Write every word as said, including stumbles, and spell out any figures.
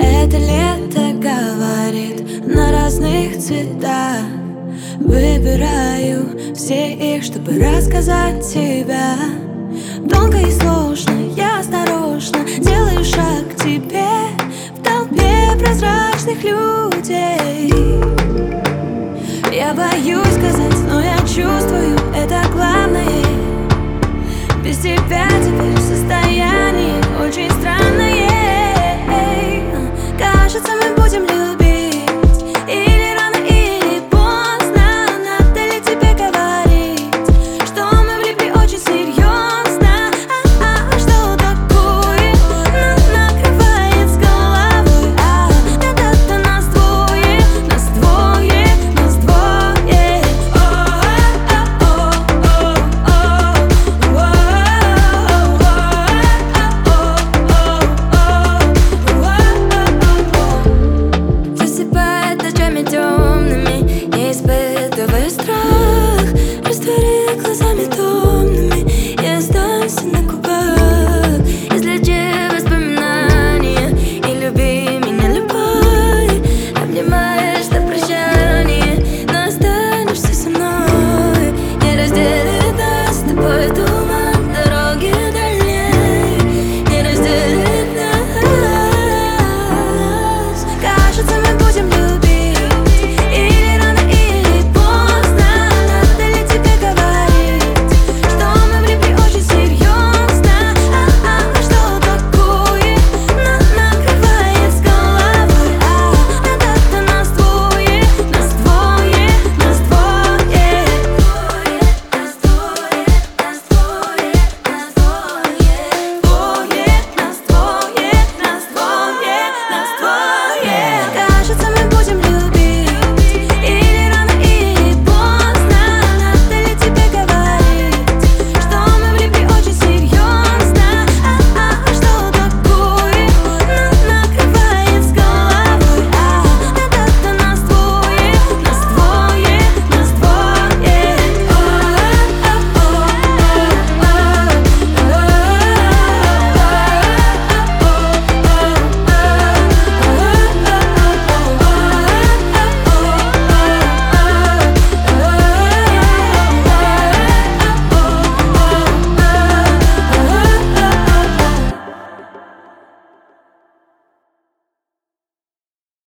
Это лето говорит на разных цветах. Выбираю все их, чтобы рассказать тебя. Долго и сложно, я осторожно делаю шаг к тебе в толпе прозрачных людей. Я боюсь сказать, но я чувствую, это главное. Без тебя теперь состояние очень странное.